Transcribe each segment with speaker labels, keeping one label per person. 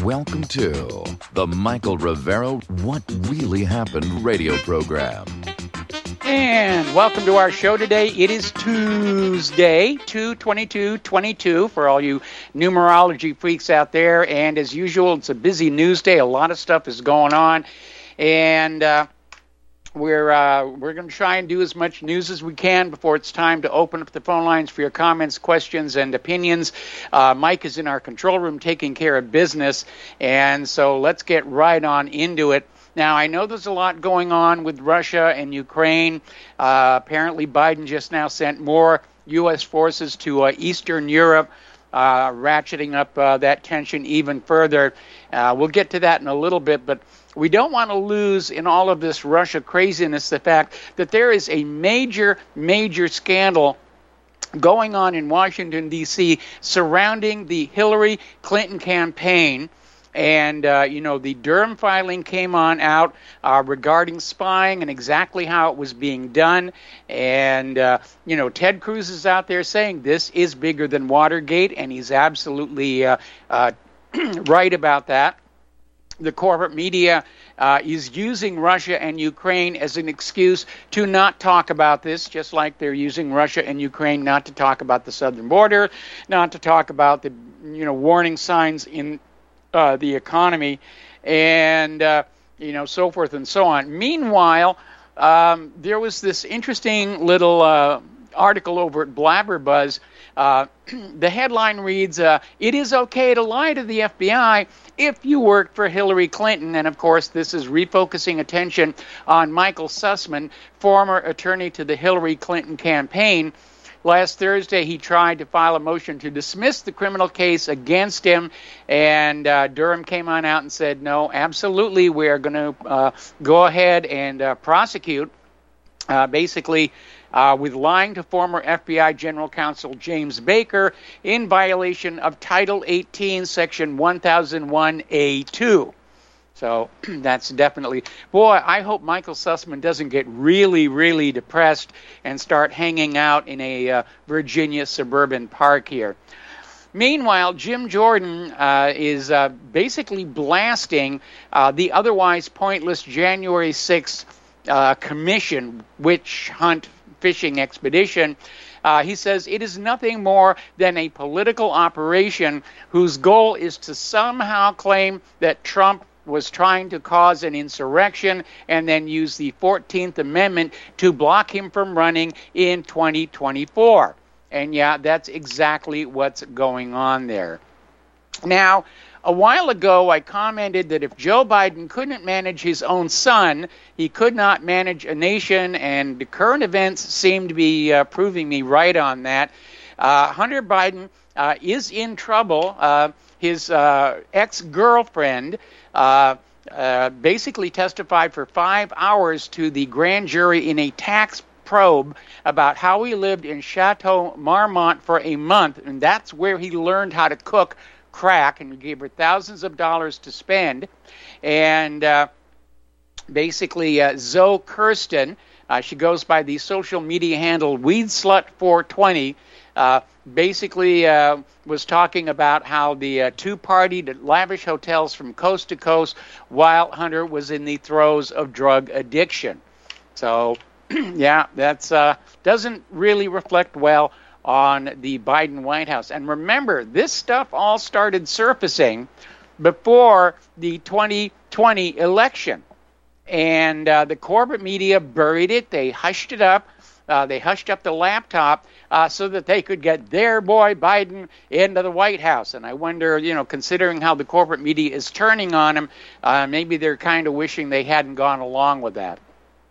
Speaker 1: Welcome to the Michael Rivero What Really Happened radio program.
Speaker 2: And welcome to our show today. It is Tuesday, 2/22/22 for all you numerology freaks out there. And as usual, it's a busy news day. A lot of stuff is going on. And we're going to try and do as much news as we can before it's time to open up the phone lines for your comments, questions, and opinions. Mike is in our control room taking care of business. And so let's get right on into it. Now, I know there's a lot going on with Russia and Ukraine. Apparently, Biden just now sent more U.S. forces to Eastern Europe, ratcheting up that tension even further. We'll get to that in a little bit, but we don't want to lose in all of this Russia craziness the fact that there is a major scandal going on in Washington, D.C. surrounding the Hillary Clinton campaign. And, the Durham filing came out regarding spying and exactly how it was being done. And, Ted Cruz is out there saying this is bigger than Watergate, and he's absolutely right about that. The corporate media is using Russia and Ukraine as an excuse to not talk about this, just like they're using Russia and Ukraine not to talk about the southern border, not to talk about the, warning signs in the economy, and so forth and so on. Meanwhile, there was this interesting little article over at Blabberbuzz. The headline reads, "It is okay to lie to the FBI if you worked for Hillary Clinton." And of course, this is refocusing attention on Michael Sussman, former attorney to the Hillary Clinton campaign. Last Thursday, he tried to file a motion to dismiss the criminal case against him, and Durham came on out and said, no, absolutely, we are going to go ahead and prosecute, basically with lying to former FBI General Counsel James Baker in violation of Title 18, Section 1001A2. So that's definitely, boy, I hope Michael Sussman doesn't get really depressed and start hanging out in a Virginia suburban park here. Meanwhile, Jim Jordan is basically blasting the otherwise pointless January 6th commission witch hunt fishing expedition. He says it is nothing more than a political operation whose goal is to somehow claim that Trump was trying to cause an insurrection and then use the 14th Amendment to block him from running in 2024. And yeah, that's exactly what's going on there. Now, a while ago, I commented that if Joe Biden couldn't manage his own son, he could not manage a nation, and the current events seem to be proving me right on that. Hunter Biden is in trouble. His ex-girlfriend basically testified for 5 hours to the grand jury in a tax probe about how he lived in Chateau Marmont for a month, and that's where he learned how to cook crack, and gave her thousands of dollars to spend. And basically, Zoe Kirsten, she goes by the social media handle WeedSlut420, basically was talking about how the two partied at lavish hotels from coast to coast while Hunter was in the throes of drug addiction. So, yeah, that's doesn't really reflect well on the Biden White House. And remember, this stuff all started surfacing before the 2020 election. And the corporate media buried it. They hushed it up. They hushed up the laptop so that they could get their boy Biden into the White House. And I wonder, considering how the corporate media is turning on him, maybe they're kind of wishing they hadn't gone along with that.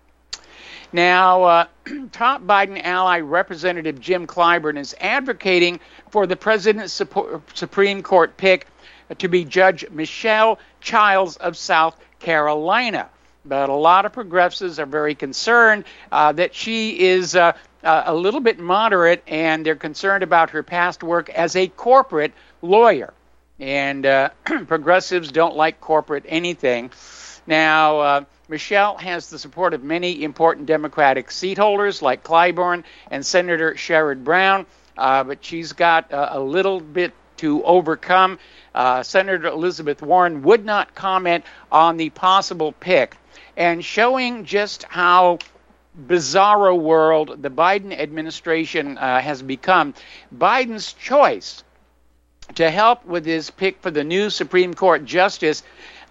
Speaker 2: Now, top Biden ally Representative Jim Clyburn is advocating for the president's Supreme Court pick to be Judge Michelle Childs of South Carolina. But a lot of progressives are very concerned that she is a little bit moderate, and they're concerned about her past work as a corporate lawyer. And progressives don't like corporate anything. Now, Michelle has the support of many important Democratic seat holders like Clyburn and Senator Sherrod Brown, but she's got a little bit to overcome. Senator Elizabeth Warren would not comment on the possible pick, and showing just how bizarro world the Biden administration has become. Biden's choice to help with his pick for the new Supreme Court justice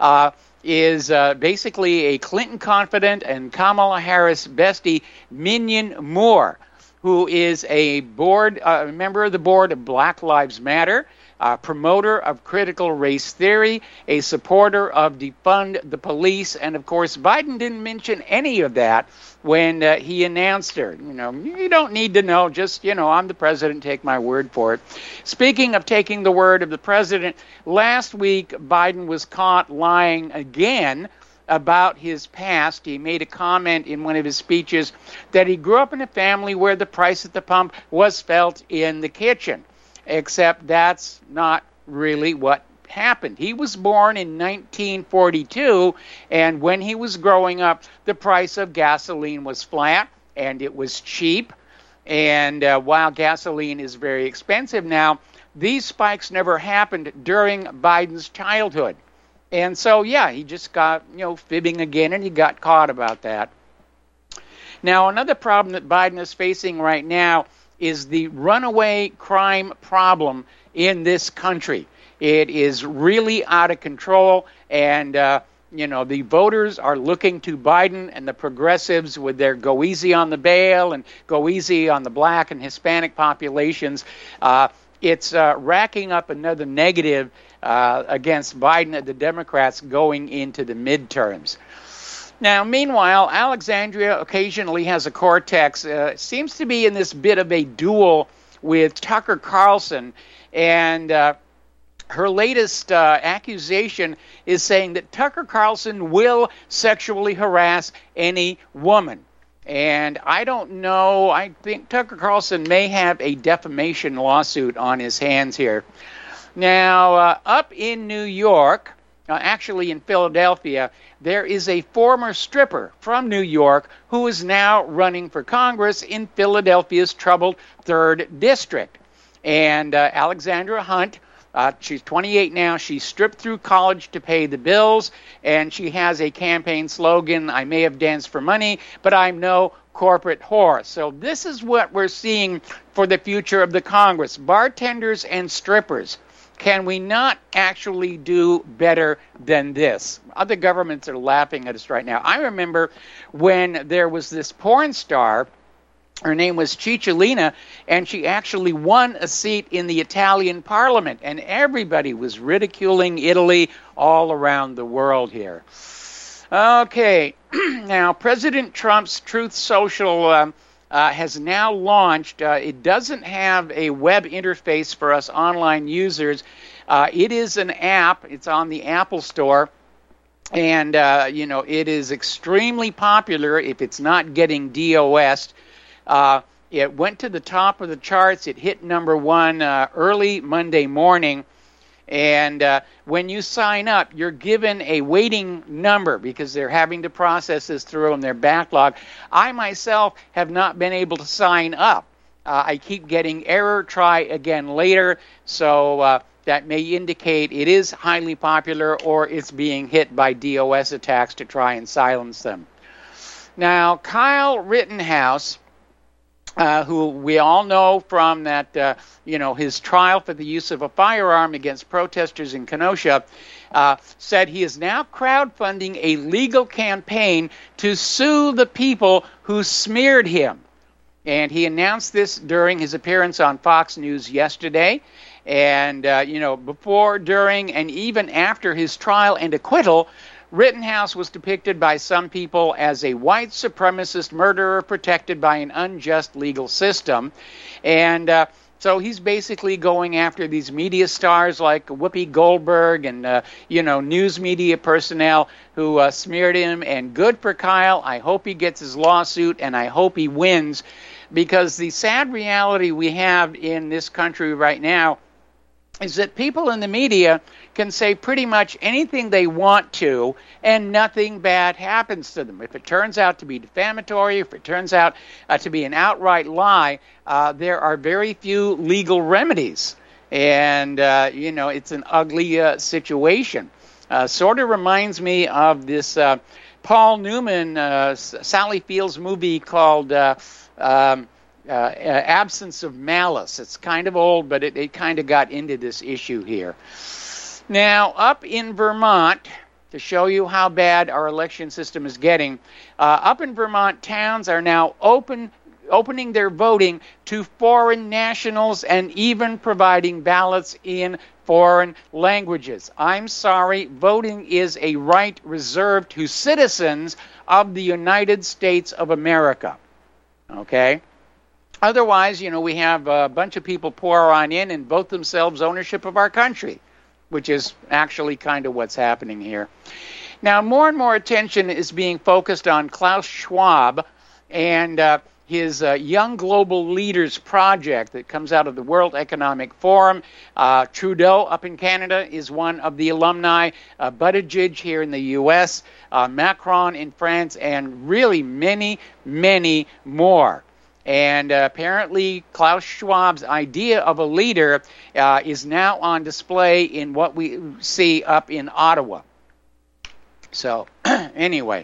Speaker 2: is basically a Clinton confidant and Kamala Harris bestie, Minyon Moore, who is a member of the board of Black Lives Matter, promoter of critical race theory, a supporter of defund the police, and of course Biden didn't mention any of that when he announced her. You don't need to know, just, I'm the president, take my word for it. Speaking of taking the word of the president, last week Biden was caught lying again about his past. He made a comment in one of his speeches that he grew up in a family where the price at the pump was felt in the kitchen. Except that's not really what happened. He was born in 1942, and when he was growing up, the price of gasoline was flat, and it was cheap. And while gasoline is very expensive now, these spikes never happened during Biden's childhood. And so, yeah, he just got, fibbing again, and he got caught about that. Now, another problem that Biden is facing right now is the runaway crime problem in this country. It is really out of control, and the voters are looking to Biden and the progressives with their go easy on the bail and go easy on the black and Hispanic populations. It's racking up another negative against Biden and the Democrats going into the midterms. Now, meanwhile, Alexandria occasionally has a cortex, seems to be in this bit of a duel with Tucker Carlson, and her latest accusation is saying that Tucker Carlson will sexually harass any woman. And I don't know, I think Tucker Carlson may have a defamation lawsuit on his hands here. Now, up in New York, actually in Philadelphia, there is a former stripper from New York who is now running for Congress in Philadelphia's troubled 3rd District. And Alexandra Hunt, she's 28 now. She stripped through college to pay the bills, and she has a campaign slogan, I may have danced for money, but I'm no corporate whore. So this is what we're seeing for the future of the Congress. Bartenders and strippers. Can we not actually do better than this? Other governments are laughing at us right now. I remember when there was this porn star, her name was Cicciolina, and she actually won a seat in the Italian parliament, and everybody was ridiculing Italy all around the world here. Okay, now President Trump's Truth Social has now launched. It doesn't have a web interface for us online users. It is an app. It's on the Apple Store. And, it is extremely popular if it's not getting DOS'd. It went to the top of the charts. It hit number 1 early Monday morning. And when you sign up, you're given a waiting number because they're having to process this through in their backlog. I myself have not been able to sign up. I keep getting error, try again later. So that may indicate it is highly popular or it's being hit by DOS attacks to try and silence them. Now, Kyle Rittenhouse, who we all know from that, his trial for the use of a firearm against protesters in Kenosha, said he is now crowdfunding a legal campaign to sue the people who smeared him. And he announced this during his appearance on Fox News yesterday. And, before, during, and even after his trial and acquittal, Rittenhouse was depicted by some people as a white supremacist murderer protected by an unjust legal system. And so he's basically going after these media stars like Whoopi Goldberg and, news media personnel who smeared him. And good for Kyle. I hope he gets his lawsuit, and I hope he wins, because the sad reality we have in this country right now is that people in the media can say pretty much anything they want to, and nothing bad happens to them. If it turns out to be defamatory, if it turns out to be an outright lie, there are very few legal remedies. And, it's an ugly situation. Sort of reminds me of this Paul Newman, Sally Field's movie called Absence of Malice. It's kind of old, but it kind of got into this issue here. Now, up in Vermont, to show you how bad our election system is getting, up in Vermont, towns are now opening their voting to foreign nationals and even providing ballots in foreign languages. I'm sorry, voting is a right reserved to citizens of the United States of America. Okay? Otherwise, we have a bunch of people pour on in and vote themselves ownership of our country, which is actually kind of what's happening here. Now, more and more attention is being focused on Klaus Schwab and his Young Global Leaders Project that comes out of the World Economic Forum. Trudeau up in Canada is one of the alumni, Buttigieg here in the U.S., Macron in France, and really many, many more. And apparently Klaus Schwab's idea of a leader is now on display in what we see up in Ottawa. So anyway,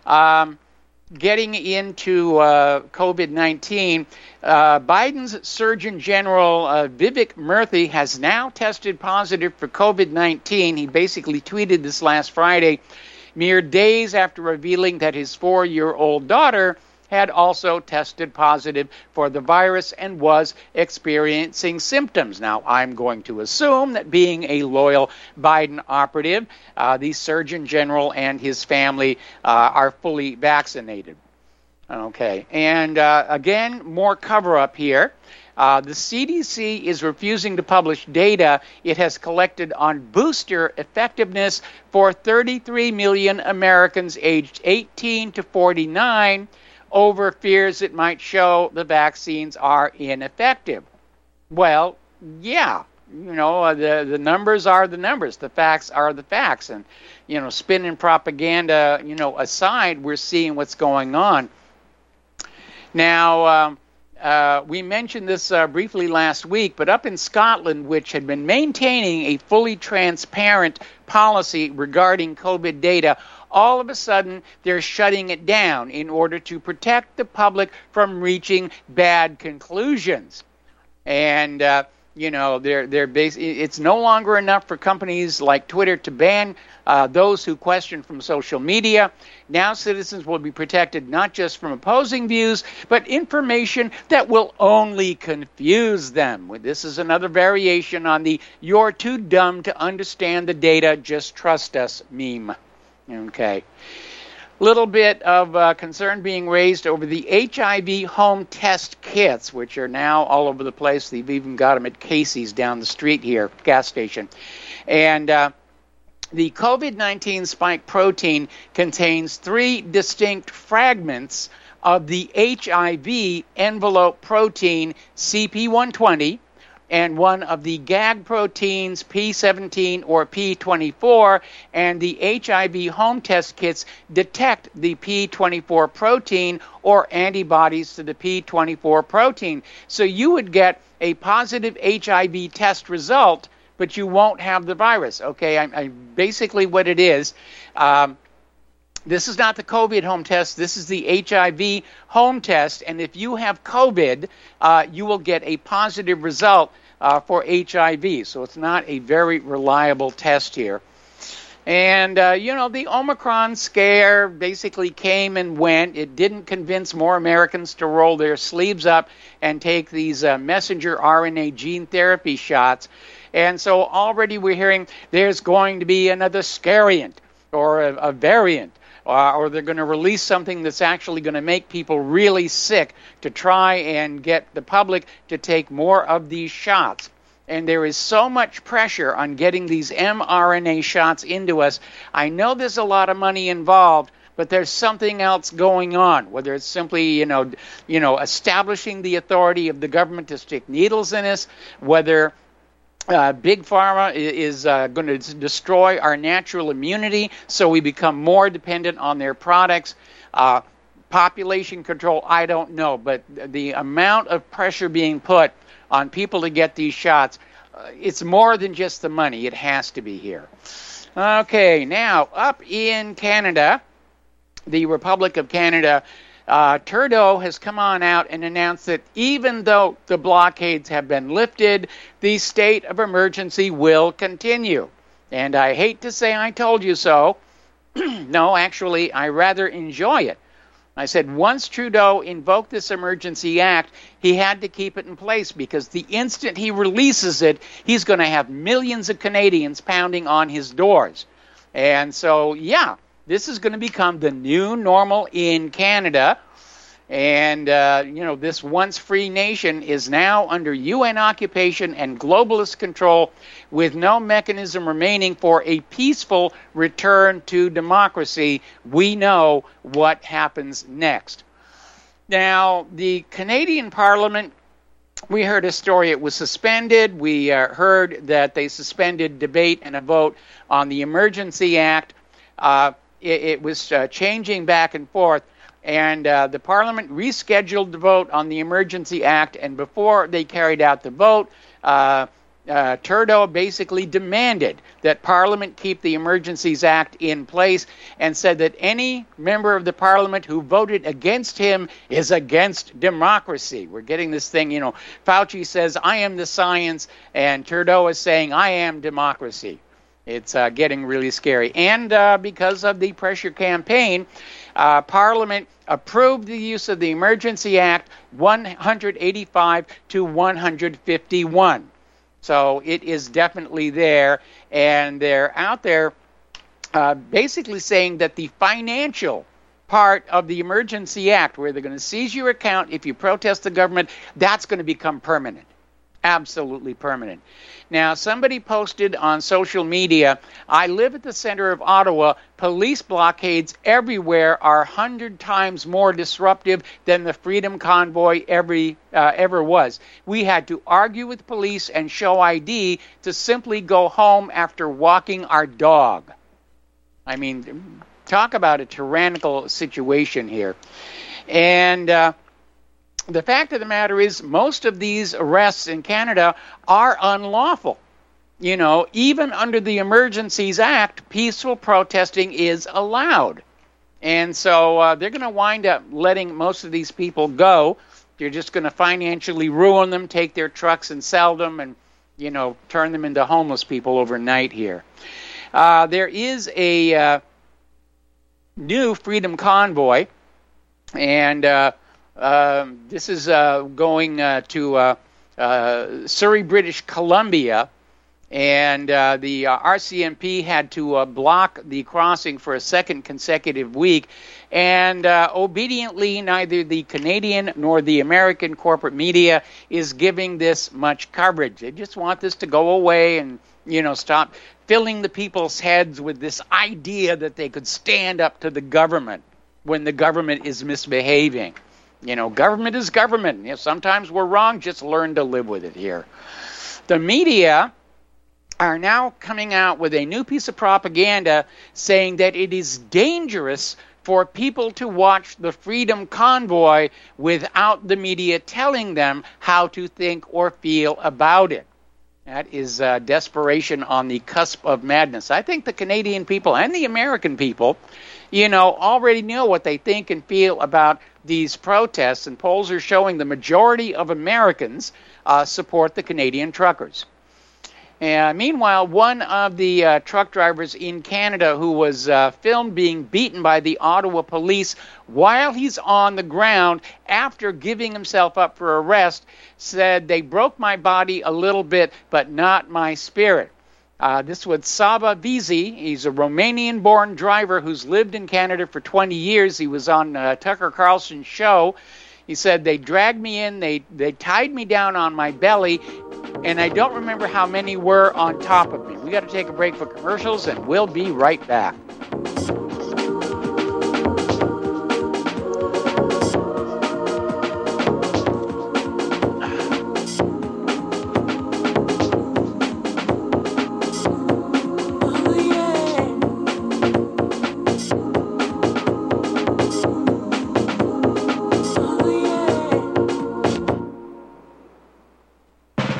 Speaker 2: getting into COVID-19, Biden's Surgeon General Vivek Murthy has now tested positive for COVID-19. He basically tweeted this last Friday, mere days after revealing that his 4-year-old daughter had also tested positive for the virus and was experiencing symptoms. Now, I'm going to assume that being a loyal Biden operative, the Surgeon General and his family are fully vaccinated. Okay, and again, more cover-up here. The CDC is refusing to publish data it has collected on booster effectiveness for 33 million Americans aged 18 to 49, over fears it might show the vaccines are ineffective. Well, yeah, the numbers are the numbers. The facts are the facts. And, spin and propaganda, aside, we're seeing what's going on. Now, we mentioned this briefly last week, but up in Scotland, which had been maintaining a fully transparent policy regarding COVID data, all of a sudden they're shutting it down in order to protect the public from reaching bad conclusions. And it's no longer enough for companies like Twitter to ban those who question from social media. Now citizens will be protected not just from opposing views, but information that will only confuse them. This is another variation on the "you're too dumb to understand the data, just trust us" meme. Okay. Little bit of concern being raised over the HIV home test kits, which are now all over the place. They've even got them at Casey's down the street here, gas station. And the COVID-19 spike protein contains 3 distinct fragments of the HIV envelope protein CP120, and one of the gag proteins P17 or P24, and the HIV home test kits detect the P24 protein or antibodies to the P24 protein. So you would get a positive HIV test result, but you won't have the virus. Okay, I basically what it is. This is not the COVID home test. This is the HIV home test. And if you have COVID, you will get a positive result for HIV. So it's not a very reliable test here. And, the Omicron scare basically came and went. It didn't convince more Americans to roll their sleeves up and take these messenger RNA gene therapy shots. And so already we're hearing there's going to be another scariant or a variant. Or they're going to release something that's actually going to make people really sick to try and get the public to take more of these shots. And there is so much pressure on getting these mRNA shots into us. I know there's a lot of money involved, but there's something else going on, whether it's simply, establishing the authority of the government to stick needles in us, whether Big Pharma is going to destroy our natural immunity, so we become more dependent on their products. Population control, I don't know, but the amount of pressure being put on people to get these shots, it's more than just the money. It has to be here. Okay, now up in Canada, the Republic of Canada, Trudeau has come on out and announced that even though the blockades have been lifted, the state of emergency will continue. And I hate to say I told you so. No, actually, I rather enjoy it. I said once Trudeau invoked this emergency act, he had to keep it in place because the instant he releases it, he's going to have millions of Canadians pounding on his doors. And so, yeah, this is going to become the new normal in Canada. And, this once free nation is now under UN occupation and globalist control with no mechanism remaining for a peaceful return to democracy. We know what happens next. Now, the Canadian Parliament, we heard a story. It was suspended. We heard that they suspended debate and a vote on the Emergency Act. It was changing back and forth. And the Parliament rescheduled the vote on the Emergency Act, and before they carried out the vote, Trudeau basically demanded that Parliament keep the Emergencies Act in place and said that any member of the Parliament who voted against him is against democracy. We're getting this thing, Fauci says, I am the science, and Trudeau is saying, I am democracy. It's getting really scary. And because of the pressure campaign, Parliament approved the use of the Emergency Act 185 to 151. So it is definitely there, and they're out there basically saying that the financial part of the Emergency Act, where they're going to seize your account if you protest the government, that's going to become permanent. Absolutely permanent. Now, somebody posted on social media, I live at the center of Ottawa. Police blockades everywhere are 100 times more disruptive than the Freedom Convoy ever was. We had to argue with police and show ID to simply go home after walking our dog. I mean, talk about a tyrannical situation here. And the fact of the matter is, most of these arrests in Canada are unlawful. Even under the Emergencies Act, peaceful protesting is allowed. And so they're going to wind up letting most of these people go. They're just going to financially ruin them, take their trucks and sell them, and, turn them into homeless people overnight here. There is a new Freedom Convoy, and this is going to Surrey, British Columbia, and the RCMP had to block the crossing for a second consecutive week, and obediently neither the Canadian nor the American corporate media is giving this much coverage. They just want this to go away and, stop filling the people's heads with this idea that they could stand up to the government when the government is misbehaving. Government is government. Sometimes we're wrong. Just learn to live with it here. The media are now coming out with a new piece of propaganda saying that it is dangerous for people to watch the Freedom Convoy without the media telling them how to think or feel about it. That is desperation on the cusp of madness. I think the Canadian people and the American people, already know what they think and feel about these protests, and polls are showing the majority of Americans support the Canadian truckers. Meanwhile, one of the truck drivers in Canada who was filmed being beaten by the Ottawa police while he's on the ground after giving himself up for arrest said, they broke my body a little bit, but not my spirit. This was Saba Vizi. He's a Romanian-born driver who's lived in Canada for 20 years. He was on Tucker Carlson's show. He said, they dragged me in, they tied me down on my belly, and I don't remember how many were on top of me. We got to take a break for commercials, and we'll be right back.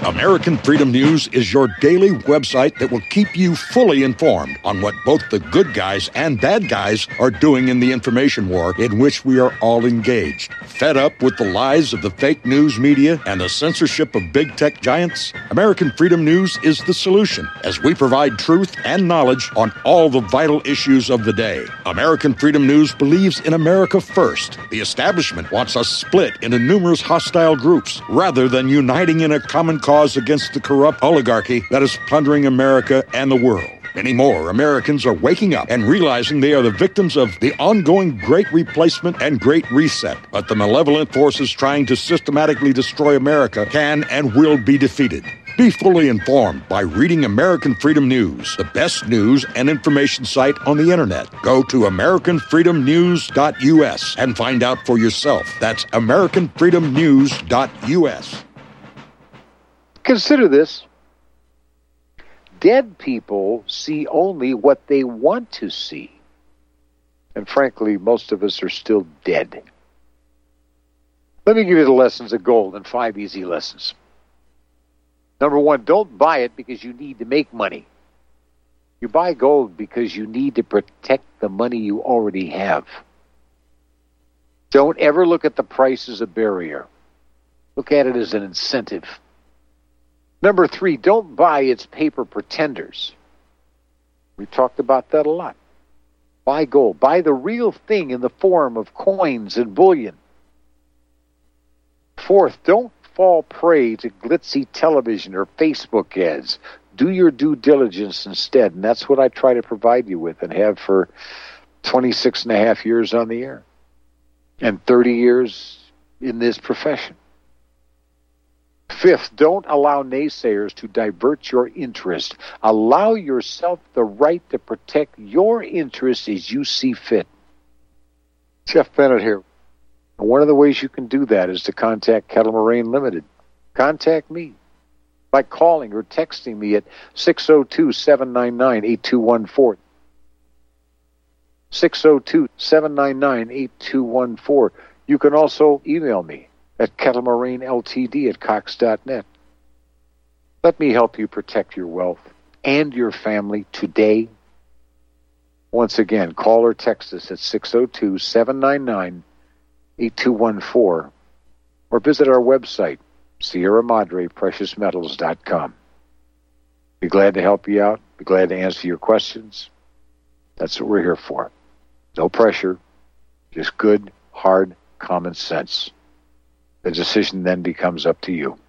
Speaker 3: American Freedom News is your daily website that will keep you fully informed on what both the good guys and bad guys are doing in the information war in which we are all engaged. Fed up with the lies of the fake news media and the censorship of big tech giants? American Freedom News is the solution, as we provide truth and knowledge on all the vital issues of the day. American Freedom News believes in America first. The establishment wants us split into numerous hostile groups rather than uniting in a common cause against the corrupt oligarchy that is plundering America and the world. Many more Americans are waking up and realizing they are the victims of the ongoing Great Replacement and Great Reset. But the malevolent forces trying to systematically destroy America can and will be defeated. Be fully informed by reading American Freedom News, the best news and information site on the internet. Go to AmericanFreedomNews.us and find out for yourself. That's AmericanFreedomNews.us.
Speaker 4: Consider this. Dead people see only what they want to see. And frankly, most of us are still dead. Let me give you the lessons of gold in 5 easy lessons. Number 1, don't buy it because you need to make money. You buy gold because you need to protect the money you already have. Don't ever look at the price as a barrier. Look at it as an incentive. Number 3, don't buy its paper pretenders. We talked about that a lot. Buy gold. Buy the real thing in the form of coins and bullion. 4th, don't fall prey to glitzy television or Facebook ads. Do your due diligence instead, and that's what I try to provide you with and have for 26 and a half years on the air and 30 years in this profession. 5th, don't allow naysayers to divert your interest. Allow yourself the right to protect your interests as you see fit. Jeff Bennett here. One of the ways you can do that is to contact Kettle Moraine Limited. Contact me by calling or texting me at 602-799-8214. 602-799-8214. You can also email me at kettlemoraineLTD@cox.net. Let me help you protect your wealth and your family today. Once again, call or text us at 602-799-8214 or visit our website, Sierra Madre PreciousMetals.com. Be glad to help you out. Be glad to answer your questions. That's what we're here for. No pressure, just good, hard, common sense. The decision then becomes up to you.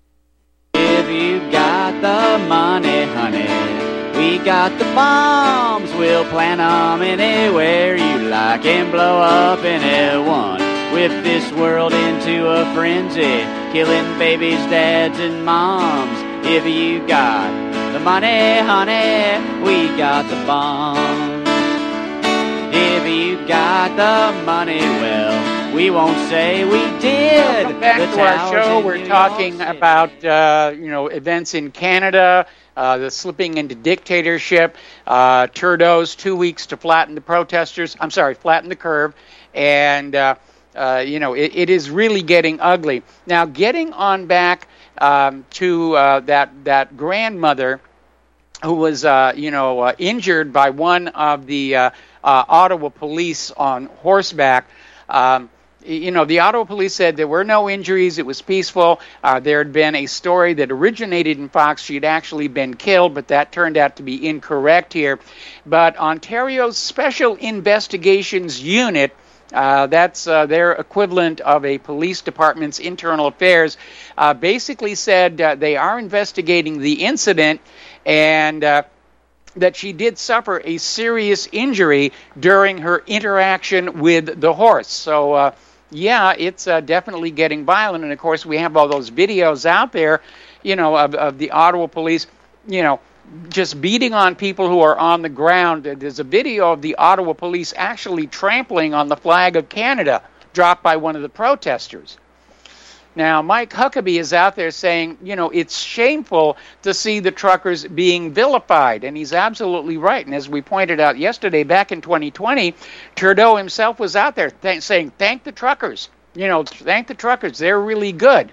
Speaker 5: If you got the money, honey, we got the bombs. We'll plant them anywhere you like and blow up anyone. Whip this world into a frenzy, killing babies, dads, and moms. If you got the money, honey, we got the bombs. If you got the money, well, we won't say we did.
Speaker 2: Welcome back to our show. We're talking about events in Canada, the slipping into dictatorship, Trudeau's 2 weeks to flatten the curve, and it is really getting ugly. Now, getting on back to that grandmother who was injured by one of the Ottawa police on horseback. The Ottawa police said there were no injuries. It was peaceful. There had been a story that originated in Fox. She'd actually been killed, but that turned out to be incorrect here. But Ontario's Special Investigations Unit, that's their equivalent of a police department's internal affairs, basically said they are investigating the incident and that she did suffer a serious injury during her interaction with the horse. So, it's definitely getting violent. And, of course, we have all those videos out there, of the Ottawa police, just beating on people who are on the ground. There's a video of the Ottawa police actually trampling on the flag of Canada dropped by one of the protesters. Now, Mike Huckabee is out there saying, it's shameful to see the truckers being vilified, and he's absolutely right. And as we pointed out yesterday, back in 2020, Trudeau himself was out there saying, thank the truckers. Thank the truckers. They're really good.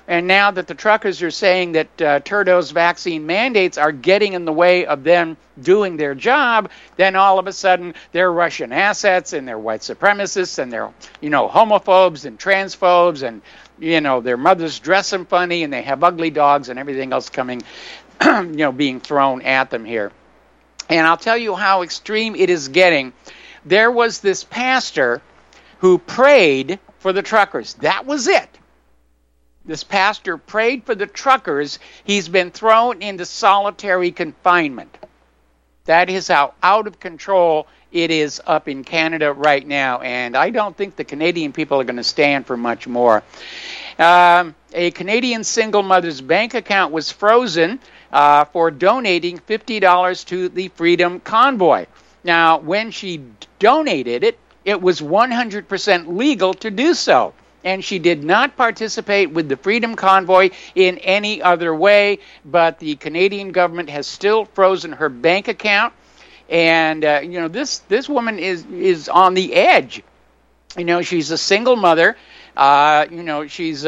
Speaker 2: And now that the truckers are saying that Trudeau's vaccine mandates are getting in the way of them doing their job, then all of a sudden they're Russian assets and they're white supremacists and they're, homophobes and transphobes and, their mothers dress them funny and they have ugly dogs and everything else coming, being thrown at them here. And I'll tell you how extreme it is getting. There was this pastor who prayed for the truckers. That was it. This pastor prayed for the truckers. He's been thrown into solitary confinement. That is how out of control it is up in Canada right now. And I don't think the Canadian people are going to stand for much more. A Canadian single mother's bank account was frozen for donating $50 to the Freedom Convoy. Now, when she donated it, it was 100% legal to do so. And she did not participate with the Freedom Convoy in any other way, but the Canadian government has still frozen her bank account. And, this woman is on the edge. She's a single mother. She's,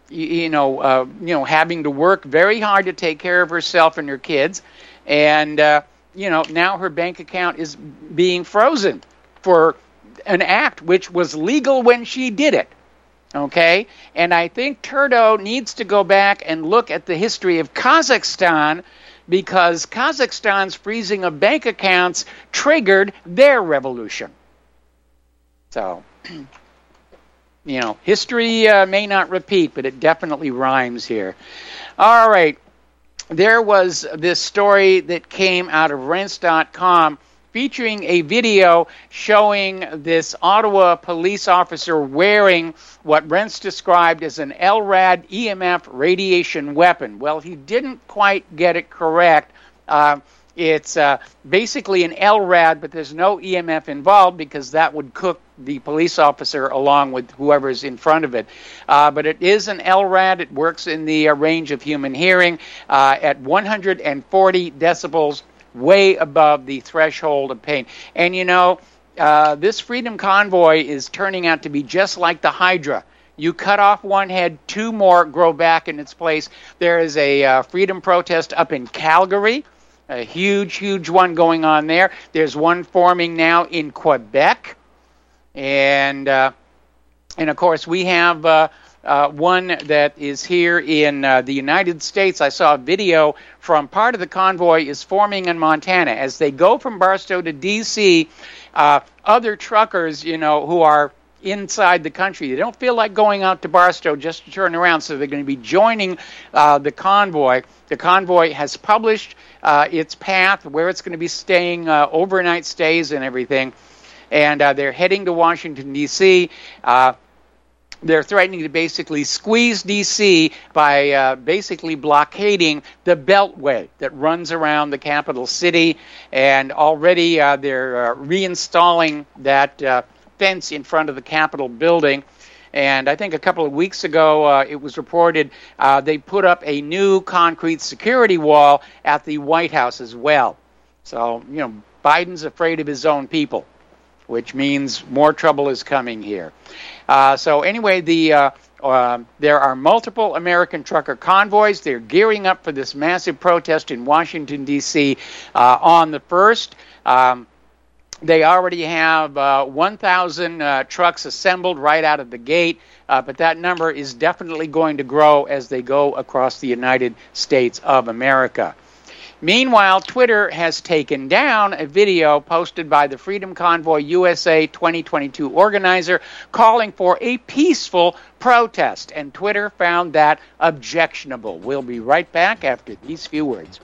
Speaker 2: having to work very hard to take care of herself and her kids. And, now her bank account is being frozen for an act which was legal when she did it. Okay? And I think Trudeau needs to go back and look at the history of Kazakhstan, because Kazakhstan's freezing of bank accounts triggered their revolution. So, history may not repeat, but it definitely rhymes here. All right. There was this story that came out of Rense.com featuring a video showing this Ottawa police officer wearing what Rense described as an LRAD EMF radiation weapon. Well, he didn't quite get it correct. It's basically an LRAD, but there's no EMF involved because that would cook the police officer along with whoever's in front of it. But it is an LRAD. It works in the range of human hearing at 140 decibels, way above the threshold of pain. And this Freedom Convoy is turning out to be just like the Hydra. You cut off one head, two more grow back in its place. There is a freedom protest up in Calgary, a huge, huge one going on there. There's one forming now in Quebec. And of course, we have one that is here in the United States. I saw a video from part of the convoy is forming in Montana. As they go from Barstow to D.C., other truckers, who are inside the country, they don't feel like going out to Barstow just to turn around, so they're going to be joining the convoy. The convoy has published its path, where it's going to be staying, overnight stays and everything. And they're heading to Washington, D.C., they're threatening to basically squeeze D.C. by basically blockading the beltway that runs around the capital city. And already they're reinstalling that fence in front of the Capitol building. And I think a couple of weeks ago it was reported they put up a new concrete security wall at the White House as well. So, Biden's afraid of his own people, which means more trouble is coming here. So anyway, there are multiple American trucker convoys. They're gearing up for this massive protest in Washington, D.C. On the 1st. They already have 1,000 trucks assembled right out of the gate, but that number is definitely going to grow as they go across the United States of America. Meanwhile, Twitter has taken down a video posted by the Freedom Convoy USA 2022 organizer calling for a peaceful protest, and Twitter found that objectionable. We'll be right back after these few words.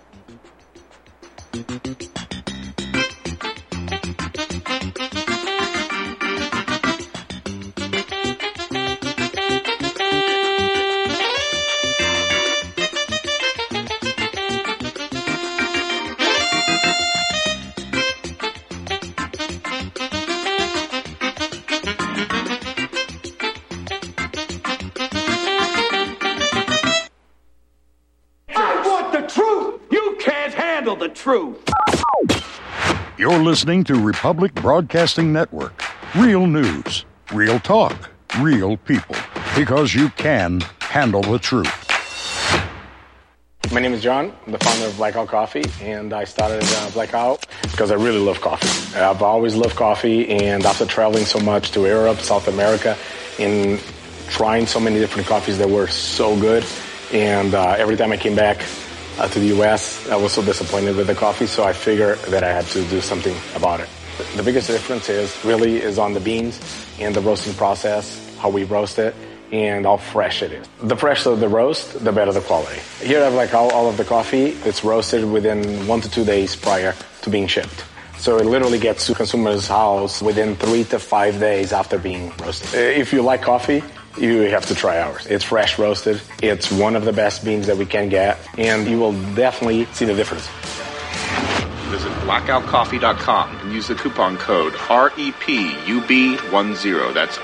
Speaker 6: The truth.
Speaker 3: You're listening to Republic Broadcasting Network. Real news, real talk, real people. Because you can handle the truth.
Speaker 7: My name is John. I'm the founder of Blackout Coffee, and I started Blackout because I really love coffee. I've always loved coffee, and after traveling so much to Europe, South America, and trying so many different coffees that were so good, and every time I came back to the U.S., I was so disappointed with the coffee, so I figured that I had to do something about it. The biggest difference is on the beans and the roasting process, how we roast it, and how fresh it is. The fresher the roast, the better the quality. Here I have all of the coffee. It's roasted within 1 to 2 days prior to being shipped. So it literally gets to consumer's house within 3 to 5 days after being roasted. If you like coffee, you have to try ours. It's fresh roasted. It's one of the best beans that we can get, and you will definitely see the difference.
Speaker 8: Visit blackoutcoffee.com and use the coupon code REPUB10. That's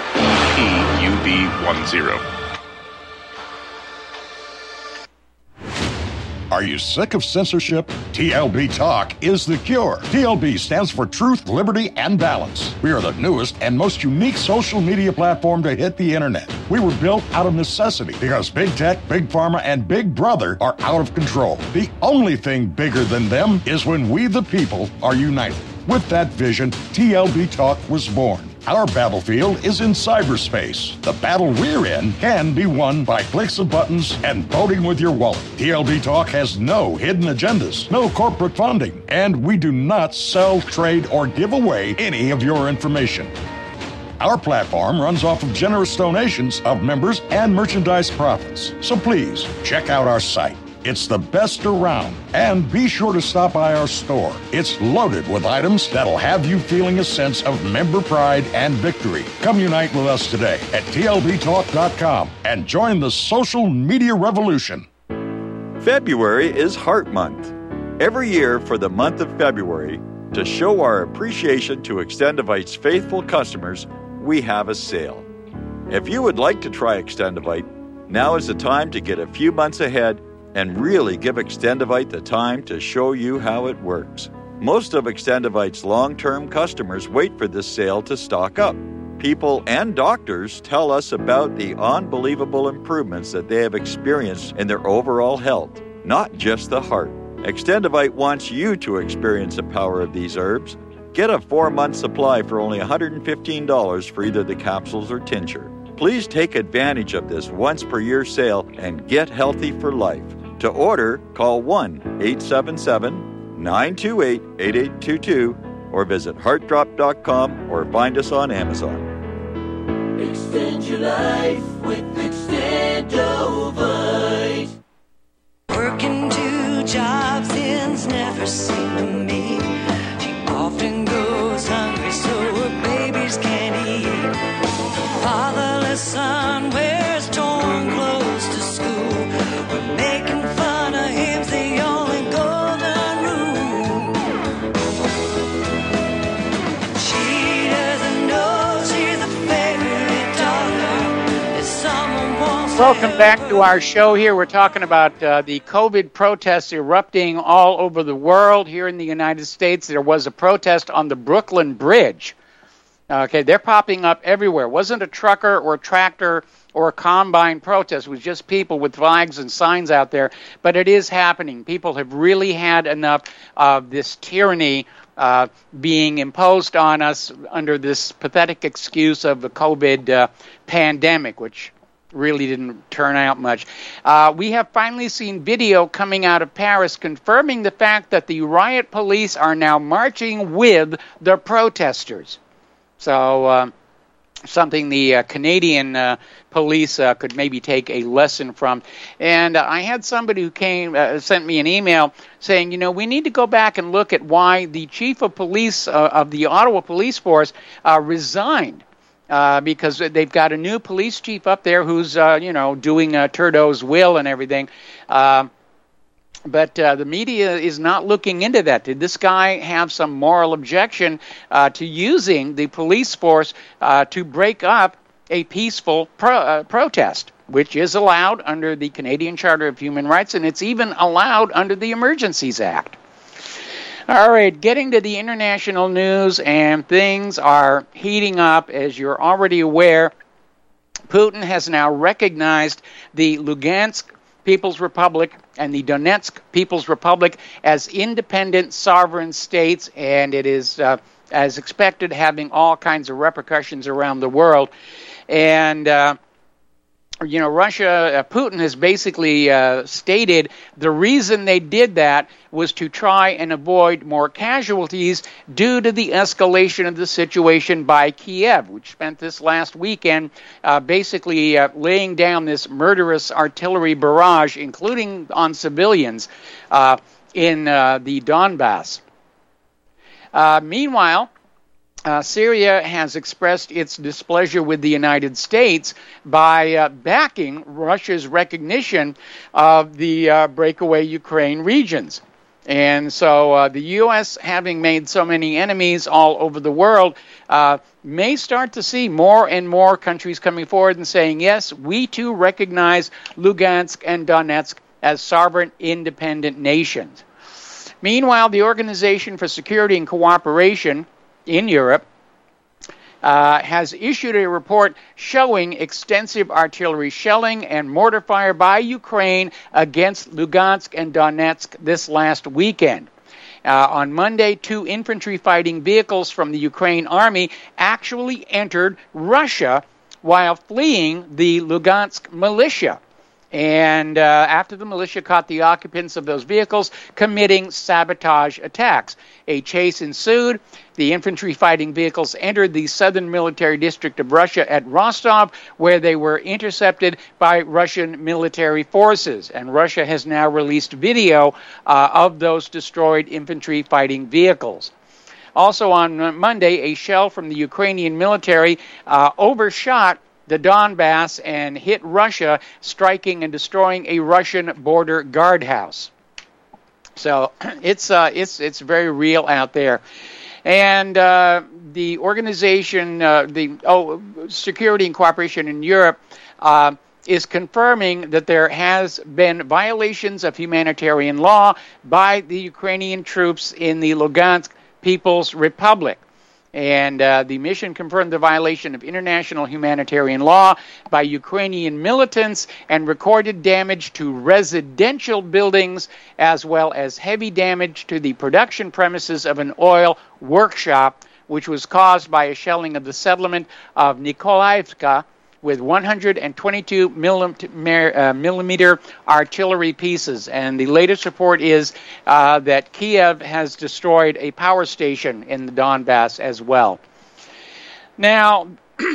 Speaker 8: REPUB10.
Speaker 3: Are you sick of censorship? TLB Talk is the cure. TLB stands for Truth, Liberty, and Balance. We are the newest and most unique social media platform to hit the internet. We were built out of necessity because Big Tech, Big Pharma, and Big Brother are out of control. The only thing bigger than them is when we, the people, are united. With that vision, TLB Talk was born. Our battlefield is in cyberspace. The battle we're in can be won by clicks of buttons and voting with your wallet. TLB Talk has no hidden agendas, no corporate funding, and we do not sell, trade, or give away any of your information. Our platform runs off of generous donations of members and merchandise profits. So please, check out our site. It's the best around. And be sure to stop by our store. It's loaded with items that'll have you feeling a sense of member pride and victory. Come unite with us today at tlbtalk.com and join the social media revolution.
Speaker 9: February is Heart Month. Every year for the month of February, to show our appreciation to Extendivite's faithful customers, we have a sale. If you would like to try Extendivite, now is the time to get a few months ahead and really give Extendivite the time to show you how it works. Most of Extendivite's long-term customers wait for this sale to stock up. People and doctors tell us about the unbelievable improvements that they have experienced in their overall health, not just the heart. Extendivite wants you to experience the power of these herbs. Get a 4-month supply for only $115 for either the capsules or tincture. Please take advantage of this once-per-year sale and get healthy for life. To order, call 1-877-928-8822 or visit heartdrop.com or find us on Amazon.
Speaker 10: Extend your life with Extendovite. Working 2 jobs ends never seem to meet. She often goes hungry so her babies can't eat. Fatherless son wears torn clothes to school. We're making fun of him's the only golden rule. She doesn't know she's a favorite daughter. If someone wants
Speaker 2: Welcome back to our show here. We're talking about the COVID protests erupting all over the world. Here in the United States, there was a protest on the Brooklyn Bridge. Okay, they're popping up everywhere. It wasn't a trucker or a tractor or a combine protest. It was just people with flags and signs out there. But it is happening. People have really had enough of this tyranny being imposed on us under this pathetic excuse of the COVID pandemic, which really didn't turn out much. We have finally seen video coming out of Paris confirming the fact that the riot police are now marching with the protesters. So something the Canadian police could maybe take a lesson from. And I had somebody who sent me an email saying, you know, we need to go back and look at why the chief of police of the Ottawa Police Force resigned. Because they've got a new police chief up there who's, doing Trudeau's will and everything. But the media is not looking into that. Did this guy have some moral objection to using the police force to break up a peaceful protest, which is allowed under the Canadian Charter of Human Rights, and it's even allowed under the Emergencies Act? All right, getting to the international news, and things are heating up, as you're already aware. Putin has now recognized the Lugansk People's Republic and the Donetsk People's Republic as independent sovereign states, and it is, as expected, having all kinds of repercussions around the world. And Russia, Putin has basically stated the reason they did that was to try and avoid more casualties due to the escalation of the situation by Kiev, which spent this last weekend basically laying down this murderous artillery barrage, including on civilians, in the Donbass. Meanwhile, Syria has expressed its displeasure with the United States by backing Russia's recognition of the breakaway Ukraine regions. And so the U.S., having made so many enemies all over the world, may start to see more and more countries coming forward and saying, yes, we too recognize Lugansk and Donetsk as sovereign independent nations. Meanwhile, the Organization for Security and Cooperation in Europe has issued a report showing extensive artillery shelling and mortar fire by Ukraine against Lugansk and Donetsk this last weekend. On Monday, 2 infantry fighting vehicles from the Ukraine army actually entered Russia while fleeing the Lugansk militia. And after the militia caught the occupants of those vehicles committing sabotage attacks, a chase ensued. The infantry fighting vehicles entered the southern military district of Russia at Rostov, where they were intercepted by Russian military forces. And Russia has now released video of those destroyed infantry fighting vehicles. Also on Monday, a shell from the Ukrainian military overshot the Donbass and hit Russia, striking and destroying a Russian border guardhouse. So it's very real out there. And the organization, Security and Cooperation in Europe, is confirming that there has been violations of humanitarian law by the Ukrainian troops in the Lugansk People's Republic. And the mission confirmed the violation of international humanitarian law by Ukrainian militants and recorded damage to residential buildings as well as heavy damage to the production premises of an oil workshop, which was caused by a shelling of the settlement of Nikolaevka with 122 millimeter artillery pieces. And the latest report is that Kiev has destroyed a power station in the Donbass as well. Now,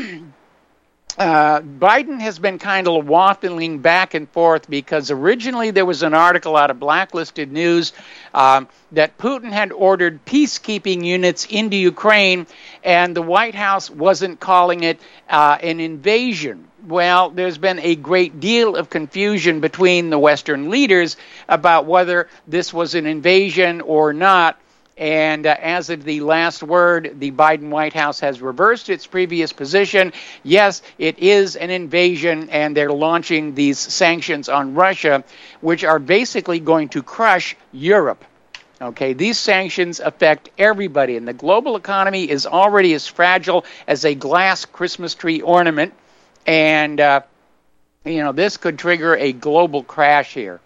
Speaker 2: Biden has been kind of waffling back and forth because originally there was an article out of Blacklisted News that Putin had ordered peacekeeping units into Ukraine, and the White House wasn't calling it an invasion. Well, there's been a great deal of confusion between the Western leaders about whether this was an invasion or not. And as of the last word, the Biden White House has reversed its previous position. Yes, it is an invasion, and they're launching these sanctions on Russia, which are basically going to crush Europe. Okay, these sanctions affect everybody, and the global economy is already as fragile as a glass Christmas tree ornament. And, this could trigger a global crash here.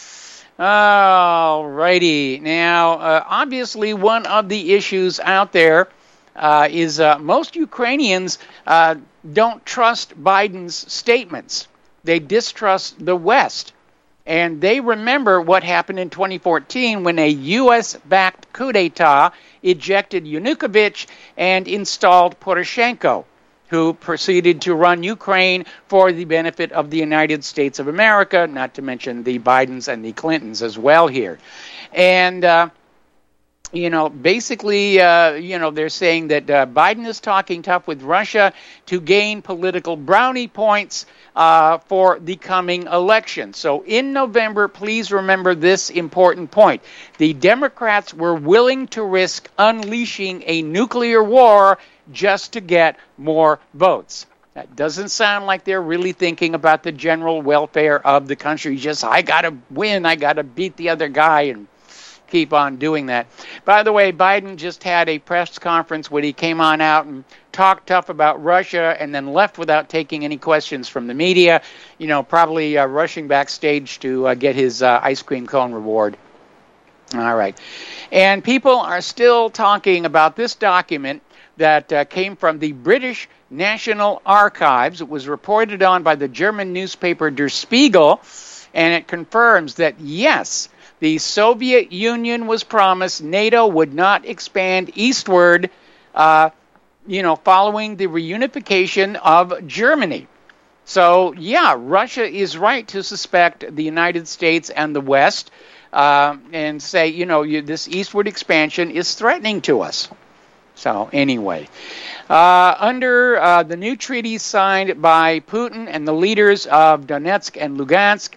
Speaker 2: All righty. Now, obviously, one of the issues out there is most Ukrainians don't trust Biden's statements. They distrust the West. And they remember what happened in 2014 when a U.S.-backed coup d'etat ejected Yanukovych and installed Poroshenko, who proceeded to run Ukraine for the benefit of the United States of America, not to mention the Bidens and the Clintons as well here. And, basically, they're saying that Biden is talking tough with Russia to gain political brownie points for the coming election. So in November, please remember this important point. The Democrats were willing to risk unleashing a nuclear war just to get more votes. That doesn't sound like they're really thinking about the general welfare of the country. Just, I got to win, I got to beat the other guy and keep on doing that. By the way, Biden just had a press conference where he came on out and talked tough about Russia and then left without taking any questions from the media, probably rushing backstage to get his ice cream cone reward. All right. And people are still talking about this document that came from the British National Archives. It was reported on by the German newspaper Der Spiegel, and it confirms that, yes, the Soviet Union was promised NATO would not expand eastward, following the reunification of Germany. So, yeah, Russia is right to suspect the United States and the West and say, this eastward expansion is threatening to us. So, anyway, under the new treaty signed by Putin and the leaders of Donetsk and Lugansk,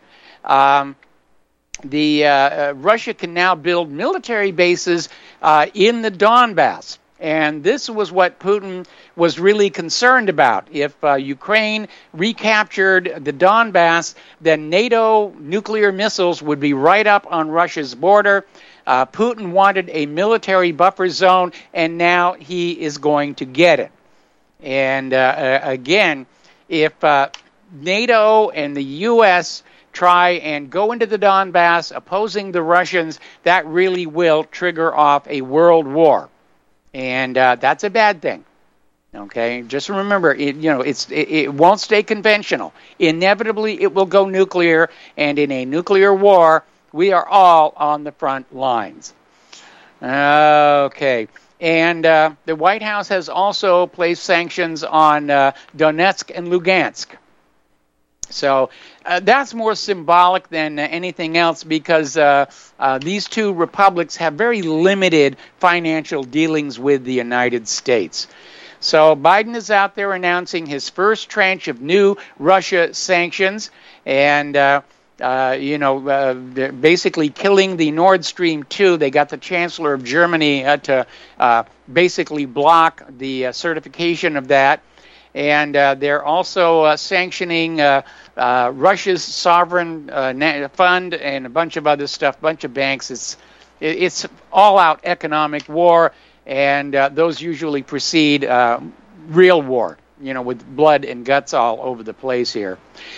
Speaker 2: Russia can now build military bases in the Donbass. And this was what Putin was really concerned about. If Ukraine recaptured the Donbass, then NATO nuclear missiles would be right up on Russia's border. Putin wanted a military buffer zone, and now he is going to get it. And again, if NATO and the U.S. try and go into the Donbass opposing the Russians, that really will trigger off a world war. And that's a bad thing. Okay, just remember, it won't stay conventional. Inevitably, it will go nuclear, and in a nuclear war, we are all on the front lines. Okay, and the White House has also placed sanctions on Donetsk and Lugansk. So that's more symbolic than anything else, because these two republics have very limited financial dealings with the United States. So Biden is out there announcing his first tranche of new Russia sanctions, and basically killing the Nord Stream 2. They got the Chancellor of Germany to basically block the certification of that. And they're also sanctioning Russia's sovereign fund and a bunch of other stuff, a bunch of banks. It's all-out economic war, and those usually precede real war, with blood and guts all over the place here.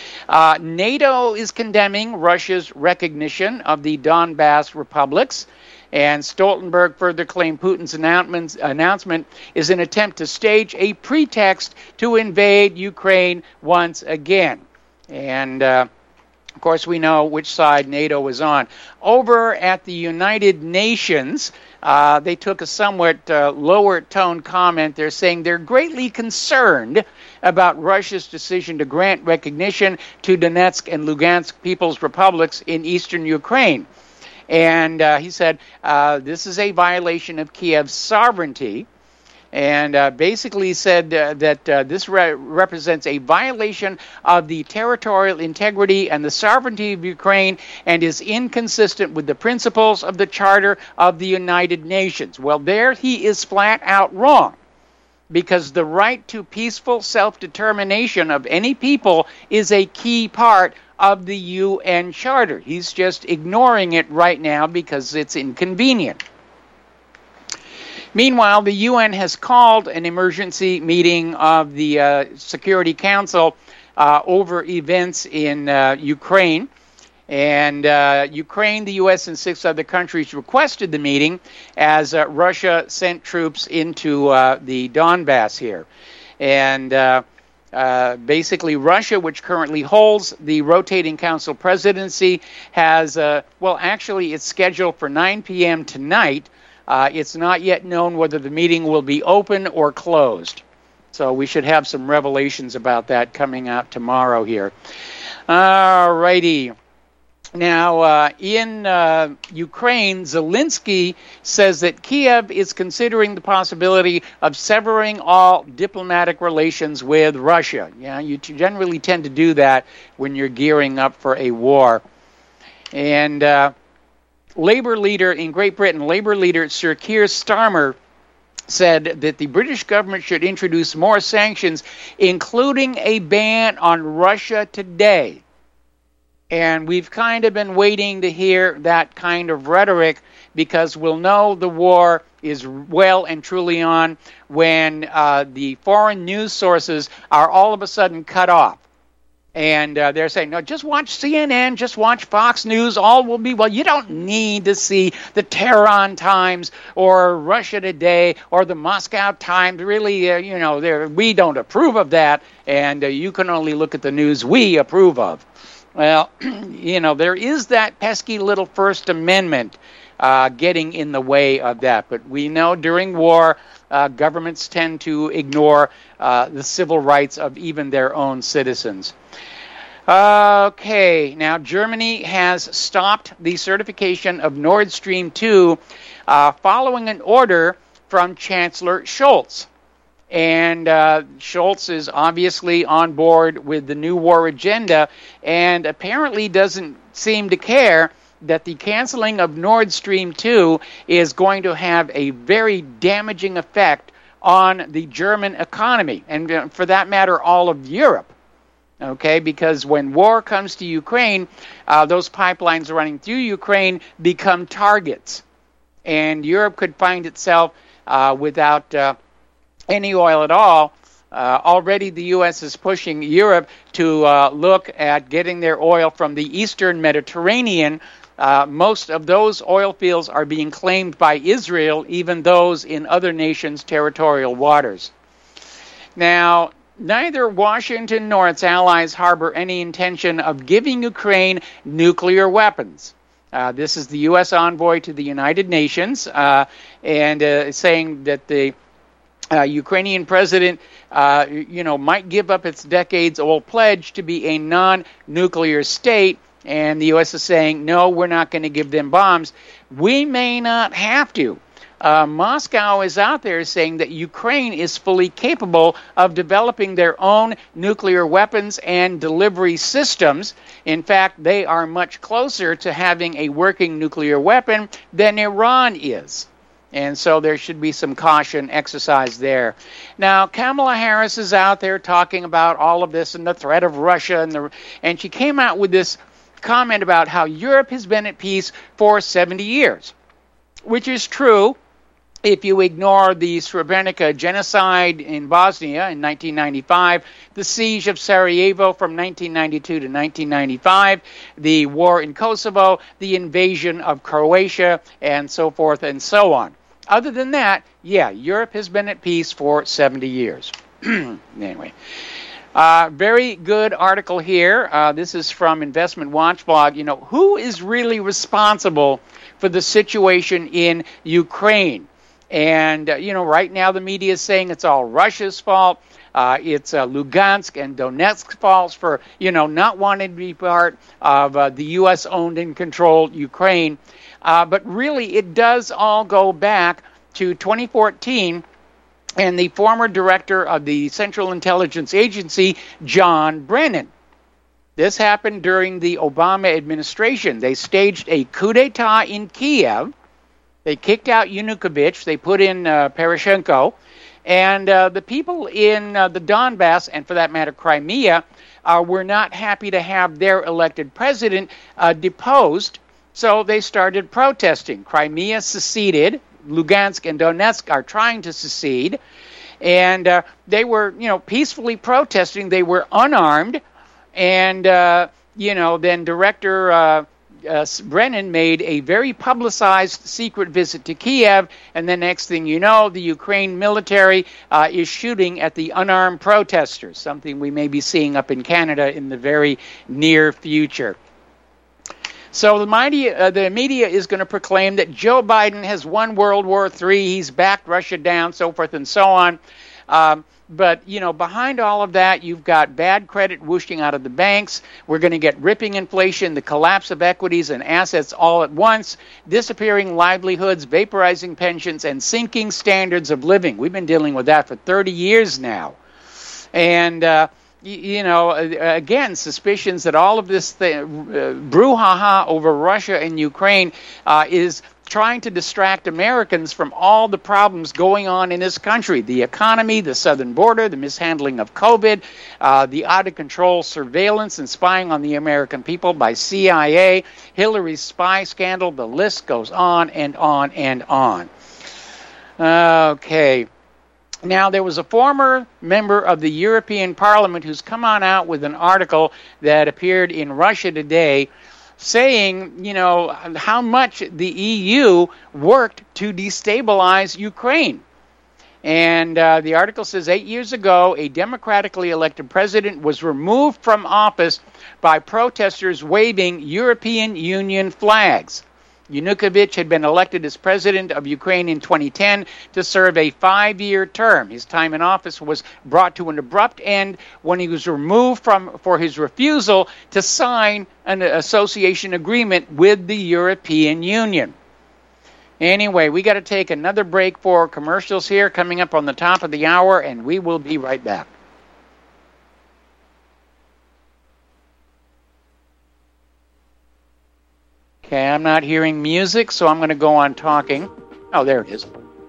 Speaker 2: NATO is condemning Russia's recognition of the Donbass republics, and Stoltenberg further claimed Putin's announcement is an attempt to stage a pretext to invade Ukraine once again. And, of course, we know which side NATO is on. Over at the United Nations, they took a somewhat lower-tone comment. They're saying they're greatly concerned about Russia's decision to grant recognition to Donetsk and Lugansk People's Republics in eastern Ukraine. And he said this is a violation of Kiev's sovereignty, and basically said that this represents a violation of the territorial integrity and the sovereignty of Ukraine and is inconsistent with the principles of the Charter of the United Nations. Well, there he is flat out wrong, because the right to peaceful self-determination of any people is a key part of the UN Charter. He's just ignoring it right now because it's inconvenient. Meanwhile, the UN has called an emergency meeting of the Security Council over events in Ukraine. And Ukraine, the U.S., and 6 other countries requested the meeting as Russia sent troops into the Donbass here. And basically, Russia, which currently holds the rotating council presidency, has, actually it's scheduled for 9 p.m. tonight. It's not yet known whether the meeting will be open or closed. So we should have some revelations about that coming out tomorrow here. All righty. Now, in Ukraine, Zelensky says that Kiev is considering the possibility of severing all diplomatic relations with Russia. Yeah, you generally tend to do that when you're gearing up for a war. And Labour leader in Great Britain, Labour leader Sir Keir Starmer, said that the British government should introduce more sanctions, including a ban on Russia Today. And we've kind of been waiting to hear that kind of rhetoric, because we'll know the war is well and truly on when the foreign news sources are all of a sudden cut off. And they're saying, no, just watch CNN, just watch Fox News, all will be well. You don't need to see the Tehran Times or Russia Today or the Moscow Times. Really, we don't approve of that, and you can only look at the news we approve of. Well, there is that pesky little First Amendment getting in the way of that. But we know during war, governments tend to ignore the civil rights of even their own citizens. Okay, now Germany has stopped the certification of Nord Stream 2 following an order from Chancellor Scholz. And Scholz is obviously on board with the new war agenda and apparently doesn't seem to care that the canceling of Nord Stream 2 is going to have a very damaging effect on the German economy, and for that matter, all of Europe. Okay, because when war comes to Ukraine, those pipelines running through Ukraine become targets. And Europe could find itself without any oil at all. Already the U.S. is pushing Europe to look at getting their oil from the eastern Mediterranean. Most of those oil fields are being claimed by Israel, even those in other nations' territorial waters. Now, neither Washington nor its allies harbor any intention of giving Ukraine nuclear weapons. This is the U.S. envoy to the United Nations, and saying that the Ukrainian president, might give up its decades-old pledge to be a non-nuclear state, and the U.S. is saying, no, we're not going to give them bombs. We may not have to. Moscow is out there saying that Ukraine is fully capable of developing their own nuclear weapons and delivery systems. In fact, they are much closer to having a working nuclear weapon than Iran is. And so there should be some caution exercised there. Now, Kamala Harris is out there talking about all of this and the threat of Russia, and she came out with this comment about how Europe has been at peace for 70 years, which is true if you ignore the Srebrenica genocide in Bosnia in 1995, the siege of Sarajevo from 1992 to 1995, the war in Kosovo, the invasion of Croatia, and so forth and so on. Other than that, yeah, Europe has been at peace for 70 years. Anyway, very good article here. This is from Investment Watch blog. Who is really responsible for the situation in Ukraine? And, right now the media is saying it's all Russia's fault. It's Lugansk and Donetsk's fault for, not wanting to be part of the U.S.-owned and controlled Ukraine. But really, it does all go back to 2014 and the former director of the Central Intelligence Agency, John Brennan. This happened during the Obama administration. They staged a coup d'etat in Kiev. They kicked out Yanukovych. They put in Poroshenko. And the people in the Donbass, and for that matter Crimea, were not happy to have their elected president deposed. So they started protesting. Crimea seceded. Lugansk and Donetsk are trying to secede. And they were, peacefully protesting. They were unarmed. And, then Director Brennan made a very publicized secret visit to Kiev. And the next thing you know, the Ukraine military is shooting at the unarmed protesters, something we may be seeing up in Canada in the very near future. So the media is going to proclaim that Joe Biden has won World War III, he's backed Russia down, so forth and so on. But, behind all of that, you've got bad credit whooshing out of the banks. We're going to get ripping inflation, the collapse of equities and assets all at once, disappearing livelihoods, vaporizing pensions, and sinking standards of living. We've been dealing with that for 30 years now. And again, suspicions that all of this brouhaha over Russia and Ukraine is trying to distract Americans from all the problems going on in this country. The economy, the southern border, the mishandling of COVID, the out-of-control surveillance and spying on the American people by CIA, Hillary's spy scandal, the list goes on and on and on. Okay. Now, there was a former member of the European Parliament who's come on out with an article that appeared in Russia Today saying, you know, how much the EU worked to destabilize Ukraine. And the article says 8 years ago, a democratically elected president was removed from office by protesters waving European Union flags. Yanukovych had been elected as president of Ukraine in 2010 to serve a 5-year term. His time in office was brought to an abrupt end when he was removed for his refusal to sign an association agreement with the European Union. Anyway, we got to take another break for commercials here coming up on the top of the hour, and we will be right back. Okay, I'm not hearing music, so I'm going to go on talking. Oh, there it is.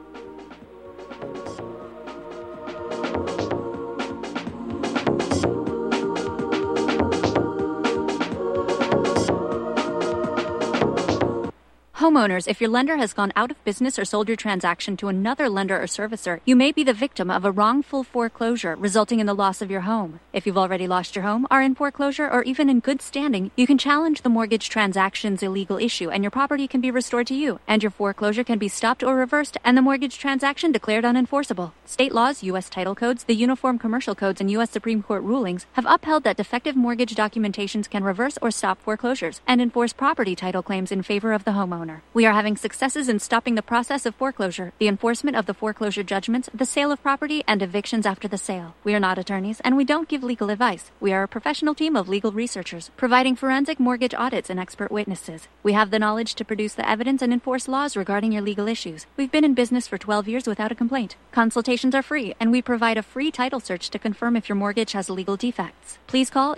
Speaker 11: Homeowners, if your lender has gone out of business or sold your transaction to another lender or servicer, you may be the victim of a wrongful foreclosure, resulting in the loss of your home. If you've already lost your home, are in foreclosure, or even in good standing, you can challenge the mortgage transaction's illegal issue, and your property can be restored to you, and your foreclosure can be stopped or reversed, and the mortgage transaction declared unenforceable. State laws, U.S. title codes, the Uniform Commercial Codes, and U.S. Supreme Court rulings have upheld that defective mortgage documentations can reverse or stop foreclosures and enforce property title claims in favor of the homeowner. We are having successes in stopping the process of foreclosure, the enforcement of the foreclosure judgments, the sale of property, and evictions after the sale. We are not attorneys, and we don't give legal advice. We are a professional team of legal researchers, providing forensic mortgage audits and expert witnesses. We have the knowledge to produce the evidence and enforce laws regarding your legal issues. We've been in business for 12 years without a complaint. Consultations are free, and we provide a free title search to confirm if your mortgage has legal defects. Please call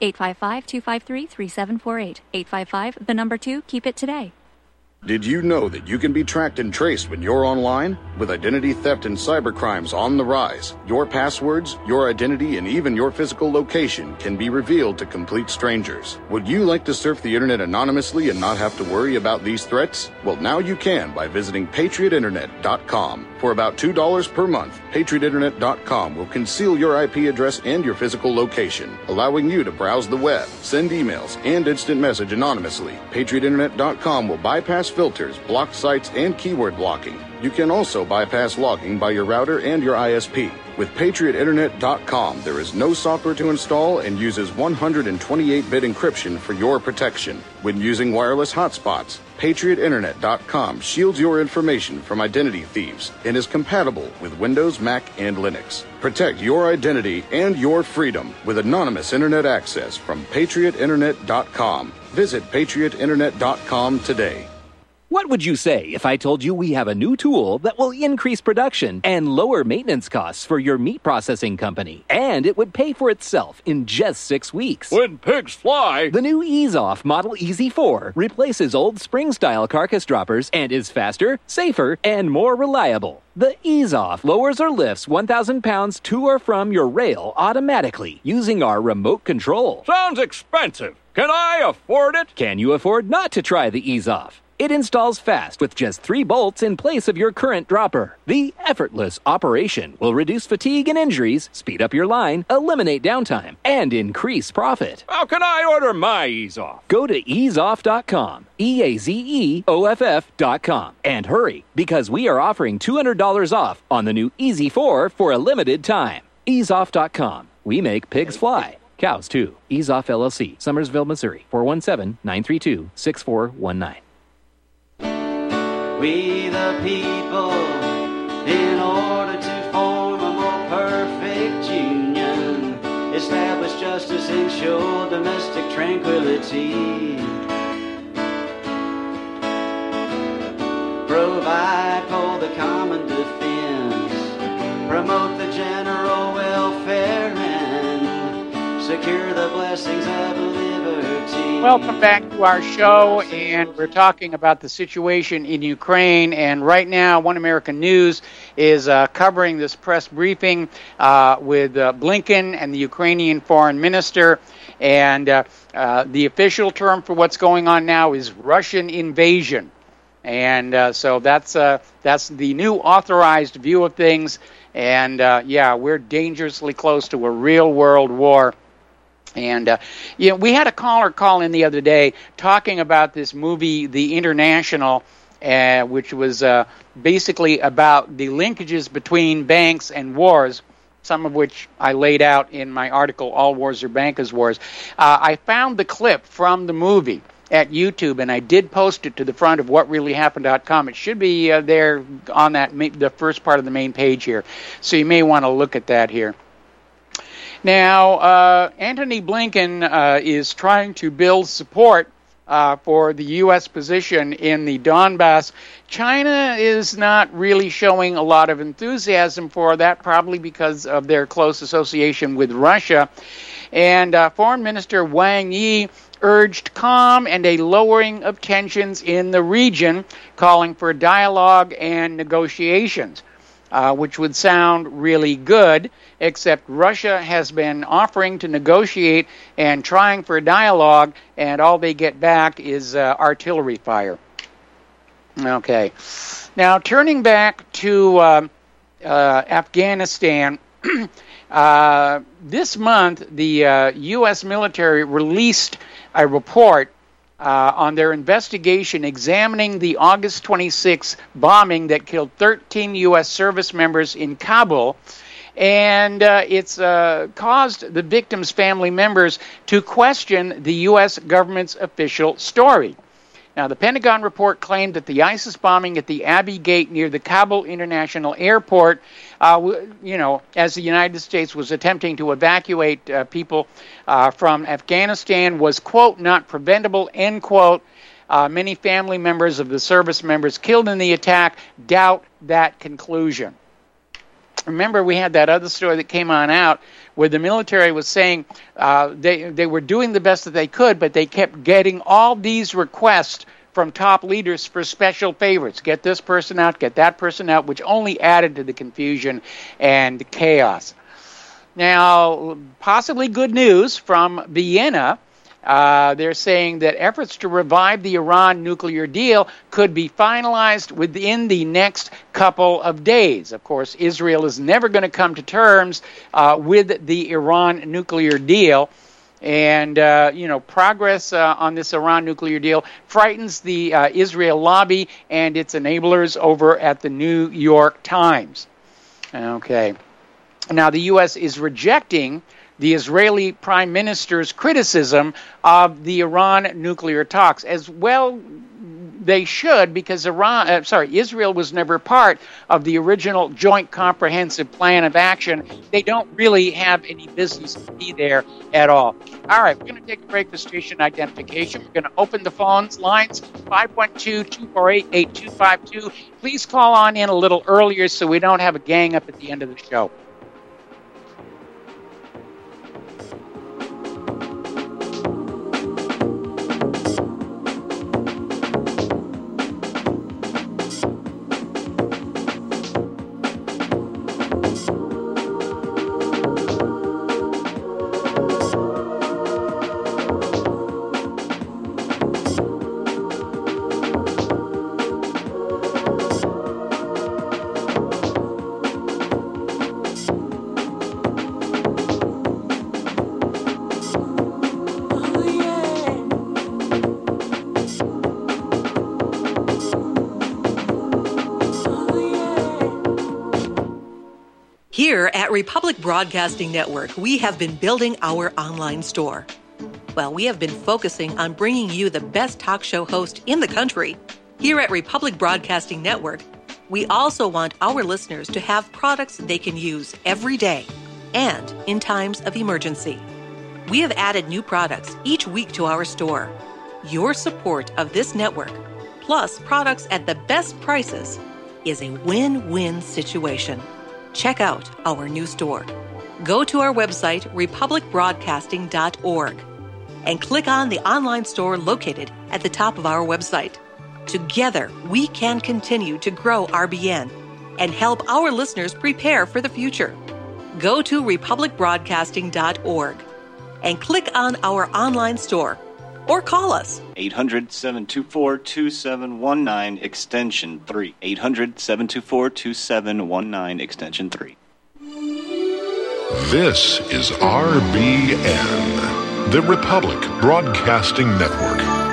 Speaker 11: 855-253-3748. 855, the number 2, keep it today.
Speaker 12: Did you know that you can be tracked and traced when you're online? With identity theft and cybercrimes on the rise, your passwords, your identity, and even your physical location can be revealed to complete strangers. Would you like to surf the internet anonymously and not have to worry about these threats? Well, now you can by visiting PatriotInternet.com. For about $2 per month, PatriotInternet.com will conceal your IP address and your physical location, allowing you to browse the web, send emails, and instant message anonymously. PatriotInternet.com will bypass filters, blocked sites, and keyword blocking. You can also bypass logging by your router and your ISP. With PatriotInternet.com, there is no software to install and uses 128-bit encryption for your protection. When using wireless hotspots, PatriotInternet.com shields your information from identity thieves and is compatible with Windows, Mac, and Linux. Protect your identity and your freedom with anonymous internet access from PatriotInternet.com. Visit PatriotInternet.com today.
Speaker 13: What would you say if I told you we have a new tool that will increase production and lower maintenance costs for your meat processing company? And it would pay for itself in just 6 weeks.
Speaker 14: When pigs fly!
Speaker 13: The new EaseOff Model Easy 4 replaces old spring-style carcass droppers and is faster, safer, and more reliable. The EaseOff lowers or lifts 1,000 pounds to or from your rail automatically using our remote control.
Speaker 14: Sounds expensive. Can I afford it?
Speaker 13: Can you afford not to try the EaseOff? It installs fast with just 3 bolts in place of your current dropper. The effortless operation will reduce fatigue and injuries, speed up your line, eliminate downtime, and increase profit.
Speaker 14: How can I order my EaseOff?
Speaker 13: Go to easeoff.com, EAZEOFF.com, and hurry, because we are offering $200 off on the new Easy 4 for a limited time. Easeoff.com. We make pigs fly. Cows, too. EaseOff LLC, Summersville, Missouri, 417-932-6419.
Speaker 5: We the people, in order to form a more perfect union, establish justice, ensure domestic tranquility, provide for the common defense, promote the general welfare, and secure the blessings of liberty.
Speaker 2: Welcome back to our show, and we're talking about the situation in Ukraine. And right now, One American News is covering this press briefing with Blinken and the Ukrainian foreign minister. And the official term for what's going on now is Russian invasion. And so that's the new authorized view of things. And we're dangerously close to a real world war. And, we had a caller call in the other day talking about this movie, The International, which was basically about the linkages between banks and wars, some of which I laid out in my article, All Wars Are Bankers' Wars. I found the clip from the movie at YouTube, and I did post it to the front of whatreallyhappened.com. It should be there on the first part of the main page here, so you may want to look at that here. Now, Antony Blinken is trying to build support for the U.S. position in the Donbass. China is not really showing a lot of enthusiasm for that, probably because of their close association with Russia. And Foreign Minister Wang Yi urged calm and a lowering of tensions in the region, calling for dialogue and negotiations, which would sound really good, except Russia has been offering to negotiate and trying for dialogue, and all they get back is artillery fire. Okay. Now, turning back to Afghanistan, this month the U.S. military released a report on their investigation examining the August 26 bombing that killed 13 U.S. service members in Kabul. And it's caused the victims' family members to question the U.S. government's official story. Now, the Pentagon report claimed that the ISIS bombing at the Abbey Gate near the Kabul International Airport, as the United States was attempting to evacuate people from Afghanistan, was, quote, not preventable, end quote. Many family members of the service members killed in the attack doubt that conclusion. Remember, we had that other story that came on out where the military was saying they were doing the best that they could, but they kept getting all these requests from top leaders for special favors. Get this person out, get that person out, which only added to the confusion and chaos. Now, possibly good news from Vienna. They're saying that efforts to revive the Iran nuclear deal could be finalized within the next couple of days. Of course, Israel is never going to come to terms with the Iran nuclear deal. And, progress on this Iran nuclear deal frightens the Israel lobby and its enablers over at the New York Times. Okay. Now, the U.S. is rejecting the Israeli Prime Minister's criticism of the Iran nuclear talks. As well, they should, because Israel was never part of the original Joint Comprehensive Plan of Action. They don't really have any business to be there at all. All right, we're going to take a break for station identification. We're going to open the phones lines, 512-248-8252. Please call on in a little earlier so we don't have a gang up at the end of the show.
Speaker 15: Here at Republic Broadcasting Network, we have been building our online store. Well, we have been focusing on bringing you the best talk show host in the country. Here at Republic Broadcasting Network, we also want our listeners to have products they can use every day and in times of emergency. We have added new products each week to our store. Your support of this network, plus products at the best prices, is a win-win situation. Check out our new store. Go to our website, republicbroadcasting.org. and click on the online store located at the top of our website. Together, we can continue to grow RBN and help our listeners prepare for the future. Go to republicbroadcasting.org and click on our online store or call us.
Speaker 16: 800-724-2719, extension 3. 800-724-2719, extension 3.
Speaker 17: This is RBN, the Republic Broadcasting Network.